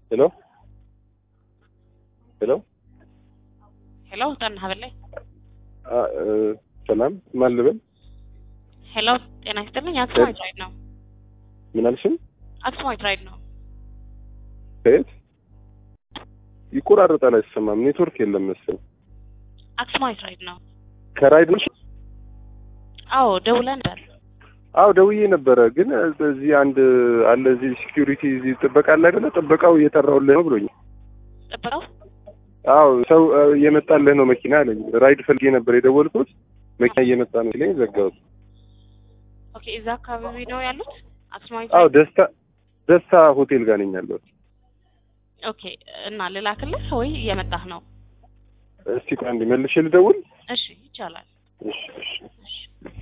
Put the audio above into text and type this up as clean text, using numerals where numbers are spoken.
ሄሎ ሄሎ ሄሎ ጤና ይስጥልኝ። ሰላም ማን ልበል? ሄሎ ጤና ይስጥልኝ። አክሱማይት ራይድ ነው። ምን አልሽኝ? አክሱማይት ራይድ ነው። ከየት? ይቆራረጣል፣ አይሰማም። ኔትወርክ የለም መሰለኝ። አክሱማይት ራይድ ነው። ከራይድ ነሽ? አዎ ደውለን ነበር። አዎ ደውዬ ነበረ፣ ግን እዚህ አንድ አለ እዚህ ሴኩሪቲ እዚህ ጥበቃ አለ አይደለ? ጥበቃው እየጠራሁልህ ነው ብሎኝ። ጥበቃው? አዎ ሰው እየመጣልህ ነው መኪና አለኝ። ራይድ ፈልጌ ነበር የደወልኩት፣ መኪና እየመጣ ነው ሲለኝ ዘጋሁት። ኦኬ፣ እዛ አካባቢ ነው ያሉት? አክሱማይት? አዎ ደስታ ሆቴል ጋር ነኝ ያለሁት። ኦኬ፣ እና ልላክልህ ወይ እየመጣህ ነው? እስቲ ቆይ አንዴ መልሼ ልደውል። እሺ ይቻላል። እሺ።